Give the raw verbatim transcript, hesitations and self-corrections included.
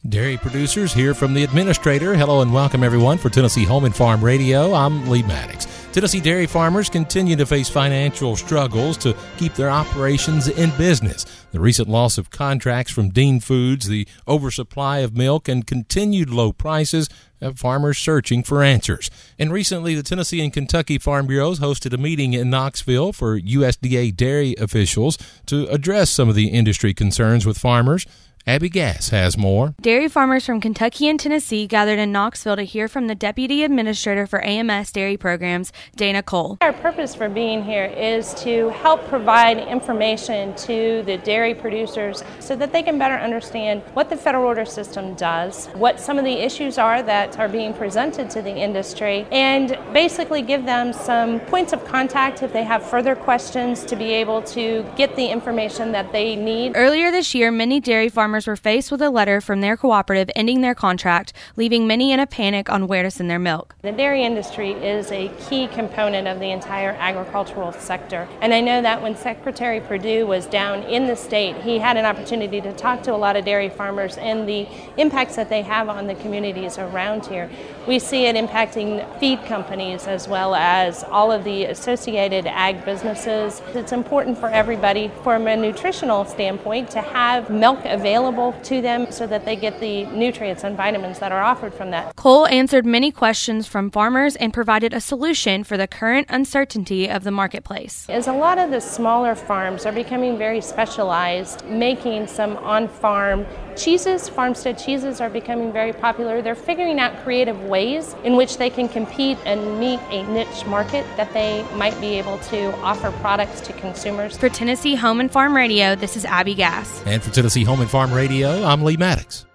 Dairy producers hear from the administrator. Hello and welcome everyone for Tennessee Home and Farm Radio. I'm Lee Maddox. Tennessee dairy farmers continue to face financial struggles to keep their operations in business. The recent loss of contracts from Dean Foods, the oversupply of milk, and continued low prices have farmers searching for answers. And recently, the Tennessee and Kentucky Farm Bureaus hosted a meeting in Knoxville for U S D A dairy officials to address some of the industry concerns with farmers. Abby Gass has more. Dairy farmers from Kentucky and Tennessee gathered in Knoxville to hear from the Deputy Administrator for A M S Dairy Programs, Dana Cole. Our purpose for being here is to help provide information to the dairy producers so that they can better understand what the federal order system does, what some of the issues are that are being presented to the industry, and basically give them some points of contact if they have further questions to be able to get the information that they need. Earlier this year, many dairy farmers were faced with a letter from their cooperative ending their contract, leaving many in a panic on where to send their milk. The dairy industry is a key component of the entire agricultural sector, and I know that when Secretary Perdue was down in the state, he had an opportunity to talk to a lot of dairy farmers and the impacts that they have on the communities around here. We see it impacting feed companies as well as all of the associated ag businesses. It's important for everybody from a nutritional standpoint to have milk available to them so that they get the nutrients and vitamins that are offered from that. Cole answered many questions from farmers and provided a solution for the current uncertainty of the marketplace. As a lot of the smaller farms are becoming very specialized, making some on-farm cheeses, farmstead cheeses are becoming very popular. They're figuring out creative ways in which they can compete and meet a niche market that they might be able to offer products to consumers. For Tennessee Home and Farm Radio, this is Abby Gass. And for Tennessee Home and Farm Radio, I'm Lee Maddox.